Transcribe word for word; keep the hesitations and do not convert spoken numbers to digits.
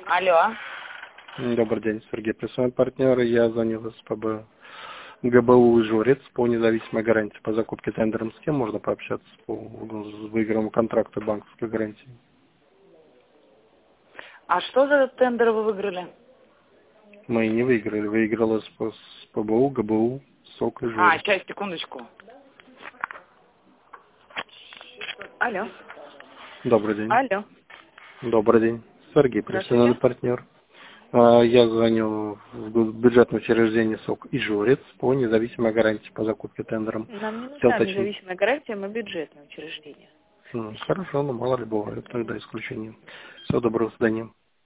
Алло. Добрый день, Сергей, прессовой партнер. Я звонил из ПБ ГБУ «Ижорец» по независимой гарантии по закупке тендером. С кем можно пообщаться по выигранному контракту банковской гарантии? А что за тендер вы выиграли? Мы не выиграли. Выиграла с, с ПБУ, ГБУ, СОК А, «Ижорец». сейчас, секундочку. Алло. Добрый день. Алло. Добрый день. Сергей, прессовой Здравствуйте. партнер. А, Я звоню в бюджетное учреждение СОК «Ижорец» по независимой гарантии по закупке тендером. Нам не Хотел нужна уточнить. независимая гарантия, мы бюджетное учреждение. М, Спасибо. Хорошо, но мало ли бывает тогда исключение. Всего доброго, до свидания.